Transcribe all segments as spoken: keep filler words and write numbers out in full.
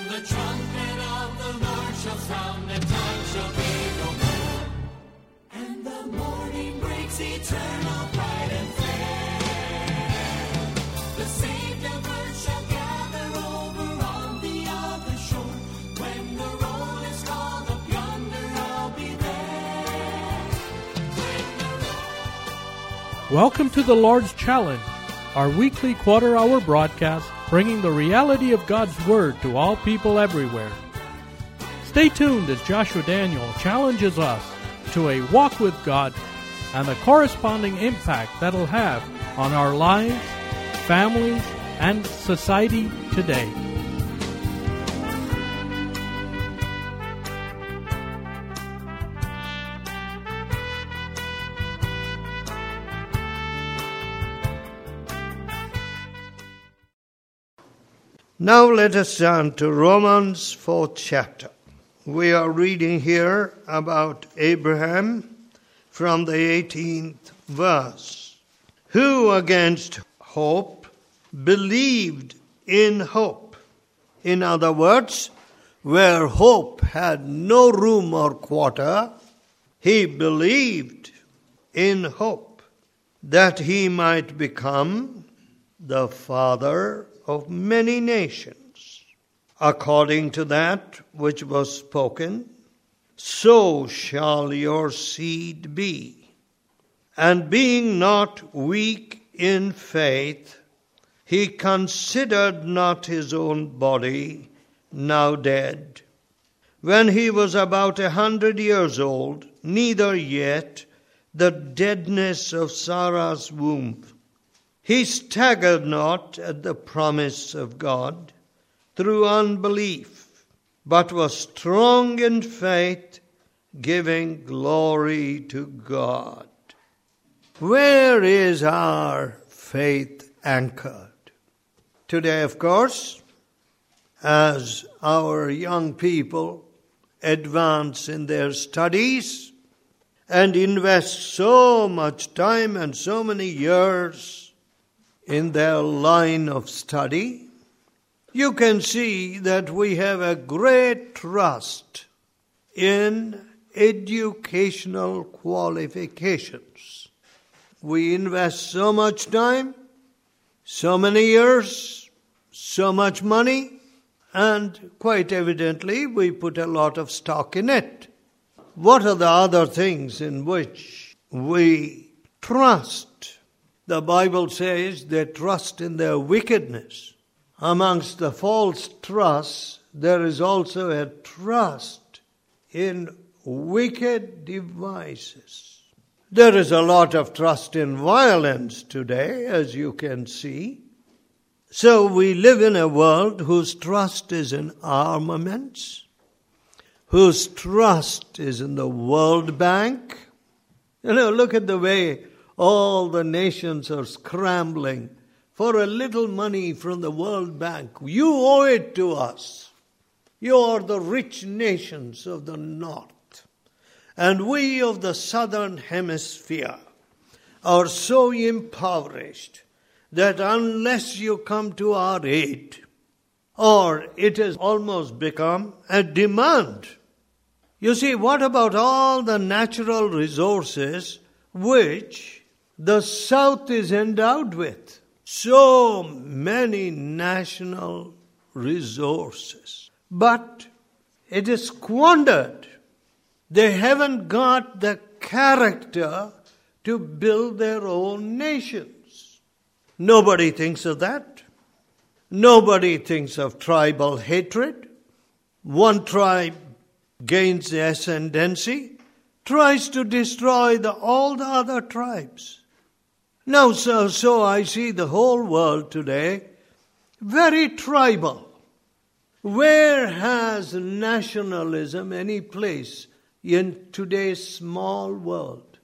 the trumpet of the Lord shall sound, and time shall be no more. And the morning breaks eternal, bright and fair. The saved of earth shall gather over on the other shore. When the roll is called up yonder, I'll be there. When the roll... Welcome to the Lord's Challenge, our weekly quarter-hour broadcast bringing the reality of God's Word to all people everywhere. Stay tuned as Joshua Daniel challenges us to a walk with God and the corresponding impact that'll have on our lives, families, and society today. Now let us turn to Romans fourth chapter. We are reading here about Abraham from the eighteenth verse, who against hope believed in hope. In other words, where hope had no room or quarter, he believed in hope that he might become the father of many nations, according to that which was spoken, so shall your seed be. And being not weak in faith, he considered not his own body now dead, when he was about a hundred years old, neither yet the deadness of Sarah's womb. He staggered not at the promise of God through unbelief, but was strong in faith, giving glory to God. Where is our faith anchored? Today, of course, as our young people advance in their studies and invest so much time and so many years in their line of study, you can see that we have a great trust in educational qualifications. We invest so much time, so many years, so much money, and quite evidently we put a lot of stock in it. What are the other things in which we trust? The Bible says they trust in their wickedness. Amongst the false trusts, there is also a trust in wicked devices. There is a lot of trust in violence today, as you can see. So we live in a world whose trust is in armaments, whose trust is in the World Bank. You know, look at the way all the nations are scrambling for a little money from the World Bank. You owe it to us. You are the rich nations of the North. And we of the Southern Hemisphere are so impoverished that unless you come to our aid, or it has almost become a demand. You see, what about all the natural resources which the South is endowed with? So many national resources. But it is squandered. They haven't got the character to build their own nations. Nobody thinks of that. Nobody thinks of tribal hatred. One tribe gains the ascendancy, tries to destroy the, all the other tribes. Now, so, so I see the whole world today very tribal. Where has nationalism any place in today's small world?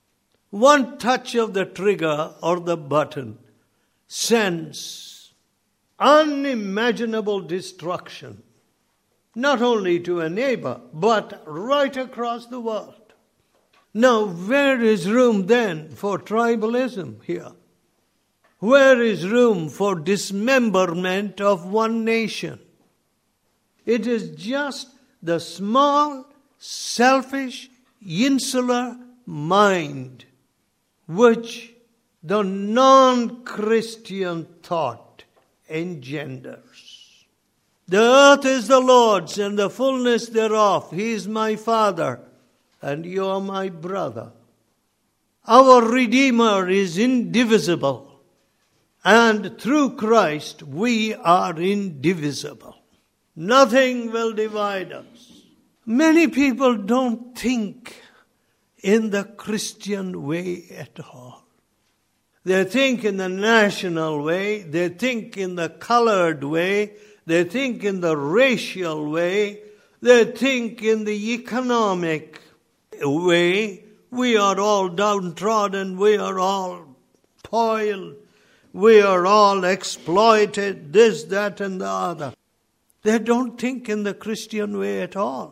One touch of the trigger or the button sends unimaginable destruction, not only to a neighbor, but right across the world. Now, where is room then for tribalism here? Where is room for dismemberment of one nation? It is just the small, selfish, insular mind which the non-Christian thought engenders. The earth is the Lord's and the fullness thereof. He is my Father and you are my brother. Our Redeemer is indivisible, and through Christ we are indivisible. Nothing will divide us. Many people don't think in the Christian way at all. They think in the national way, they think in the colored way, they think in the racial way, they think in the economic way. We are all downtrodden, we are all spoiled, we are all exploited, this, that, and the other. They don't think in the Christian way at all.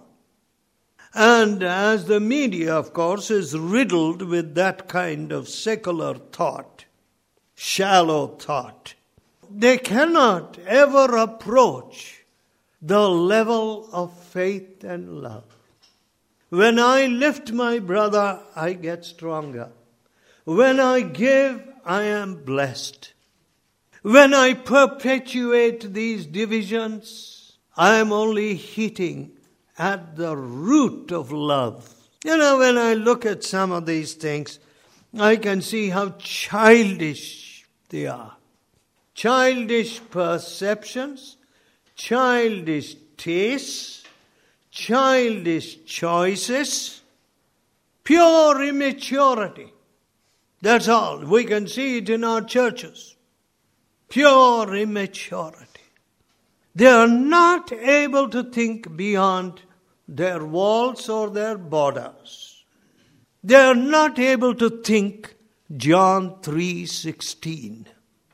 And as the media, of course, is riddled with that kind of secular thought, shallow thought, they cannot ever approach the level of faith and love. When I lift my brother, I get stronger. When I give, I am blessed. When I perpetuate these divisions, I am only hitting at the root of love. You know, when I look at some of these things, I can see how childish they are. Childish perceptions, childish tastes, childish choices, pure immaturity. That's all. We can see it in our churches. Pure immaturity. They are not able to think beyond their walls or their borders. They are not able to think John three sixteen.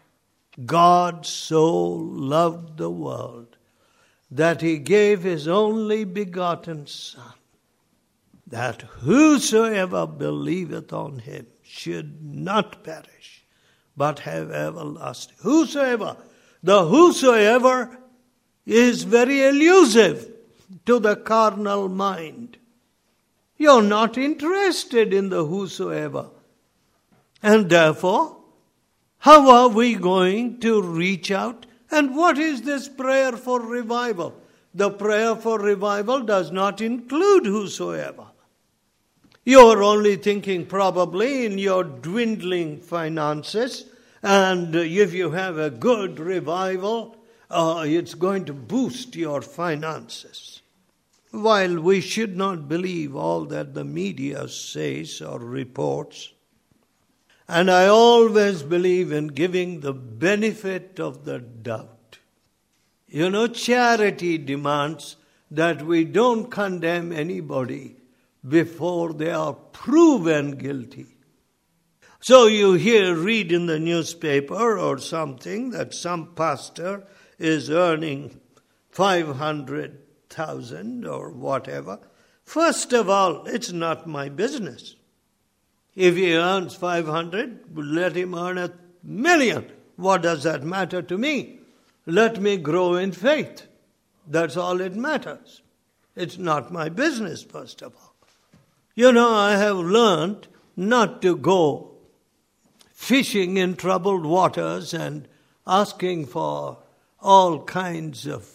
God so loved the world that he gave his only begotten Son, that whosoever believeth on him should not perish, but have everlasting. Whosoever. The whosoever is very elusive to the carnal mind. You're not interested in the whosoever. And therefore, how are we going to reach out? And what is this prayer for revival? The prayer for revival does not include whosoever. You're only thinking probably in your dwindling finances, and if you have a good revival, uh, it's going to boost your finances. While we should not believe all that the media says or reports, and I always believe in giving the benefit of the doubt. You know, charity demands that we don't condemn anybody before they are proven guilty. So you hear, read in the newspaper or something that some pastor is earning five hundred thousand or whatever. First of all, it's not my business. If he earns five hundred, let him earn a million. What does that matter to me? Let me grow in faith. That's all it matters. It's not my business, first of all. You know, I have learned not to go fishing in troubled waters and asking for all kinds of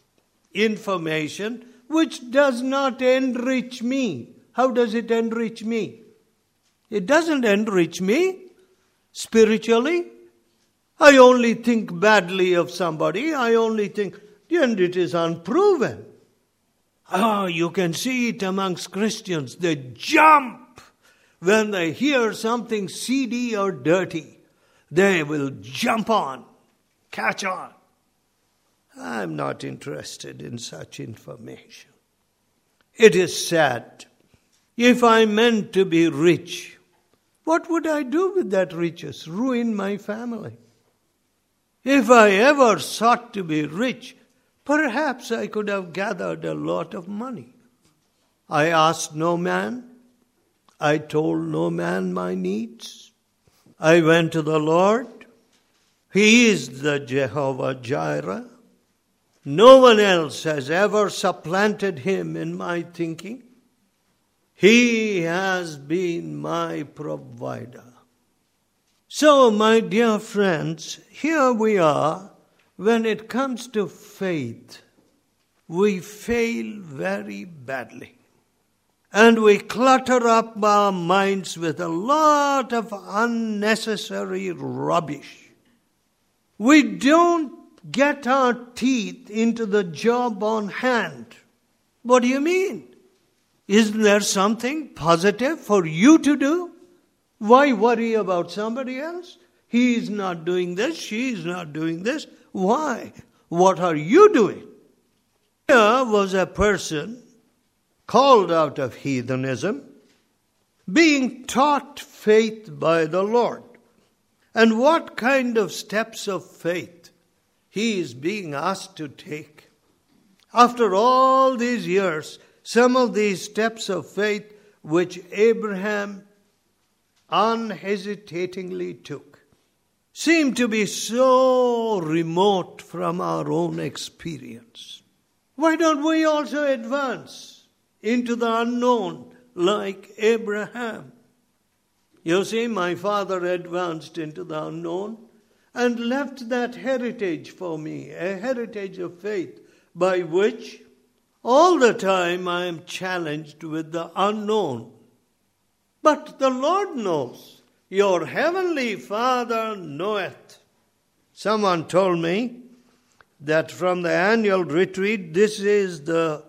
information which does not enrich me. How does it enrich me? It doesn't enrich me spiritually. I only think badly of somebody. I only think, and it is unproven. Ah, you can see it amongst Christians. They jump when they hear something seedy or dirty. They will jump on, catch on. I'm not interested in such information. It is sad. If I meant to be rich, what would I do with that riches? Ruin my family. If I ever sought to be rich, perhaps I could have gathered a lot of money. I asked no man. I told no man my needs. I went to the Lord. He is the Jehovah Jireh. No one else has ever supplanted him in my thinking. He has been my provider. So, my dear friends, here we are. When it comes to faith, we fail very badly. And we clutter up our minds with a lot of unnecessary rubbish. We don't get our teeth into the job on hand. What do you mean? Isn't there something positive for you to do? Why worry about somebody else? He is not doing this, she is not doing this. Why? What are you doing? Here was a person called out of heathenism, being taught faith by the Lord. And what kind of steps of faith he is being asked to take? After all these years, some of these steps of faith which Abraham unhesitatingly took seem to be so remote from our own experience. Why don't we also advance into the unknown like Abraham? You see, my father advanced into the unknown and left that heritage for me, a heritage of faith by which all the time I am challenged with the unknown. But the Lord knows. Your heavenly Father knoweth. Someone told me that from the annual retreat, this is the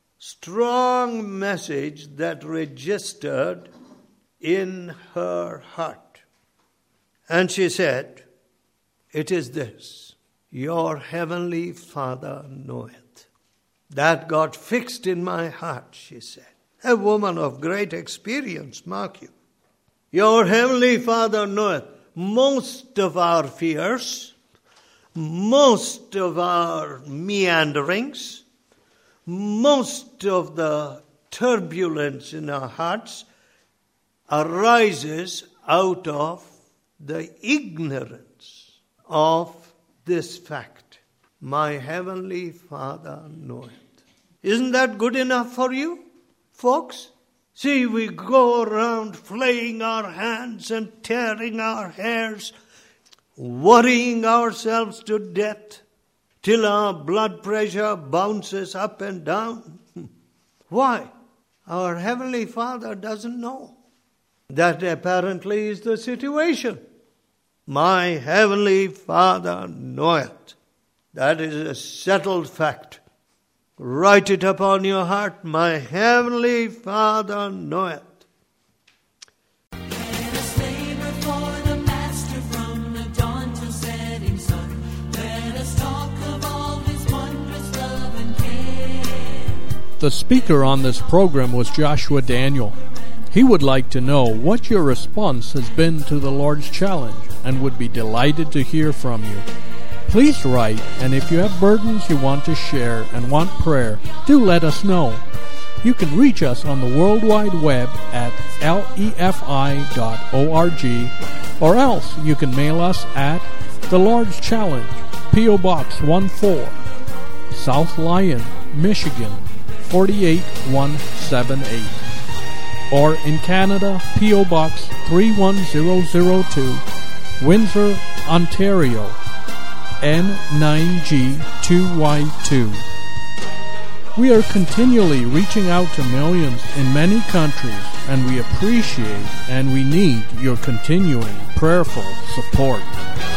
strong message that registered in her heart. And she said, it is this: your heavenly Father knoweth. That got fixed in my heart, she said. A woman of great experience, mark you. Your heavenly Father knoweth. Most of our fears, most of our meanderings, most of the turbulence in our hearts arises out of the ignorance of this fact. My heavenly Father knoweth. Isn't that good enough for you, folks? See, we go around flaying our hands and tearing our hairs, worrying ourselves to death till our blood pressure bounces up and down. Why? Our Heavenly Father doesn't know. That apparently is the situation. My Heavenly Father knoweth. That is a settled fact. Write it upon your heart. My Heavenly Father knoweth. Let us labor for the Master from the dawn till setting sun. Let us talk of all His wondrous love and care. The speaker on this program was Joshua Daniel. He would like to know what your response has been to the Lord's challenge and would be delighted to hear from you. Please write, and if you have burdens you want to share and want prayer, do let us know. You can reach us on the World Wide Web at lefi dot org, or else you can mail us at The Lord's Challenge, P O Box one four, South Lyon, Michigan four eight one seven eight. Or in Canada, P O Box three one zero zero two, Windsor, Ontario, N nine G two Y two. We are continually reaching out to millions in many countries, and we appreciate and we need your continuing prayerful support.